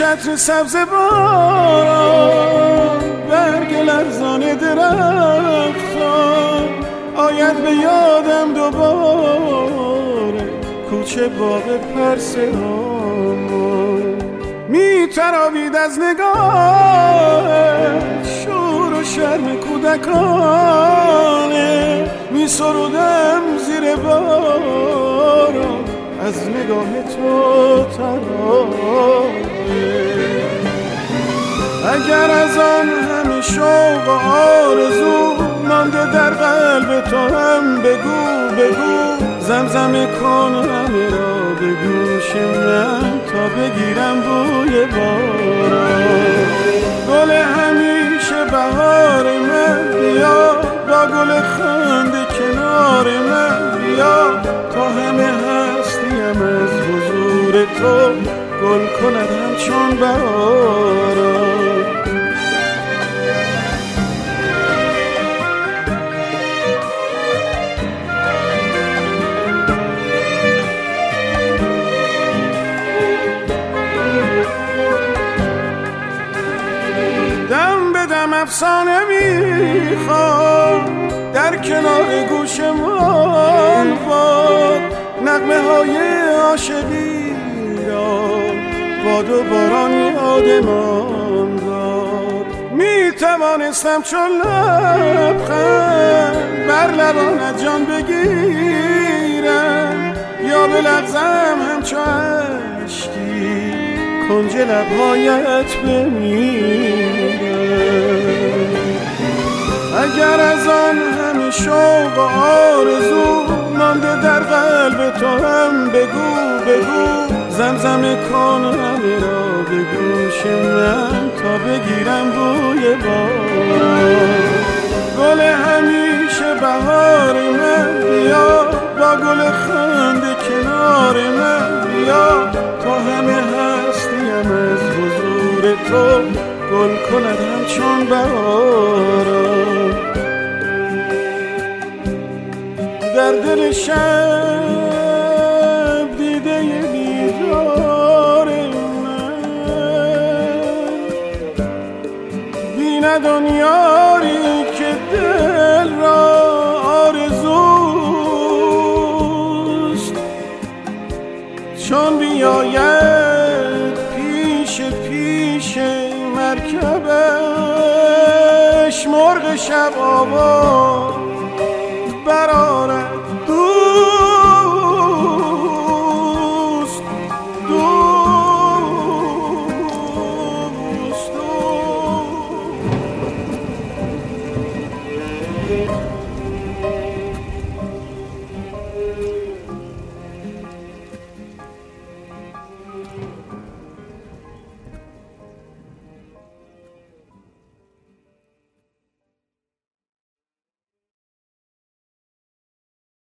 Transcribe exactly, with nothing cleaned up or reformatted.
عطر سبز باران، برگ لرزان درختان، آید به یادم دوباره کوچه باغ پرسه‌هامان. می تراوید از نگاه شور و شرم کودکانه، می سرودم زیر باران از نگاه تو ترانه. اگر از آن همه شوق و آرزو مانده در قلب تو هم بگو بگو، زمزمه کن همه را به گوش من تا بگیرم بوی باران. گل همیشه بهار من بیا، با گل خنده کنار من بیا، تا همه هستیم از حضور تو گل کند همچون بهاران. افسانه میخوام در کنار گوشمان باد، نغمه های عاشقی را باد و باران یادمان داد. میتوانستم چون لبخند بر لبانت جان بگیرم، یا بلغزم همچو اشکی کنج لبهایت بمیرم. اگر از آن همه شوق و آرزو مانده در قلب تو هم بگو بگو، زمزمه کن همه را به گوش من تا بگیرم بوی باران. گل همیشه بهار من بیا، با گل خنده کنار من بیا، تا همه هستیم از حضور تو گل کند همچون بهاران. در دل شب دیده بیدار من بیند آن یاری که دل را آرزوست، چون بیاید پیش پیش مرکبش مرغ شب آواز